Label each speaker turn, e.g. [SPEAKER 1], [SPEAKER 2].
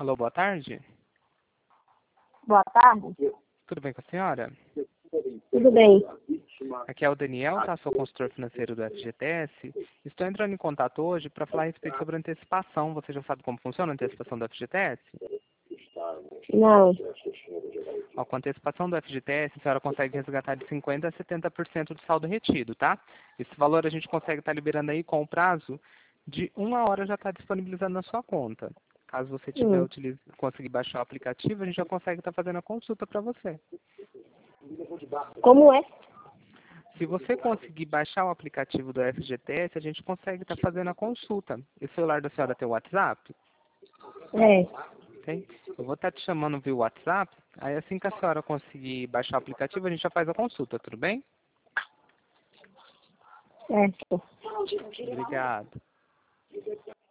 [SPEAKER 1] Alô, boa tarde.
[SPEAKER 2] Boa tarde.
[SPEAKER 1] Tudo bem com a senhora?
[SPEAKER 2] Tudo bem.
[SPEAKER 1] Aqui é o Daniel, tá? Sou consultor financeiro do FGTS. Estou entrando em contato hoje para falar a respeito sobre antecipação. Você já sabe como funciona a antecipação do FGTS?
[SPEAKER 2] Não.
[SPEAKER 1] Ó, com a antecipação do FGTS, a senhora consegue resgatar de 50% a 70% do saldo retido, tá? Esse valor a gente consegue estar liberando aí com o prazo de 1 hora, já está disponibilizando na sua conta. Caso você tiver conseguir baixar o aplicativo, a gente já consegue estar fazendo a consulta para você.
[SPEAKER 2] Como é?
[SPEAKER 1] Se você conseguir baixar o aplicativo do FGTS, a gente consegue estar fazendo a consulta. E o celular da senhora tem o WhatsApp?
[SPEAKER 2] É.
[SPEAKER 1] Tem? Eu vou estar te chamando via WhatsApp. Aí assim que a senhora conseguir baixar o aplicativo, a gente já faz a consulta, tudo bem?
[SPEAKER 2] Certo.
[SPEAKER 1] Obrigado.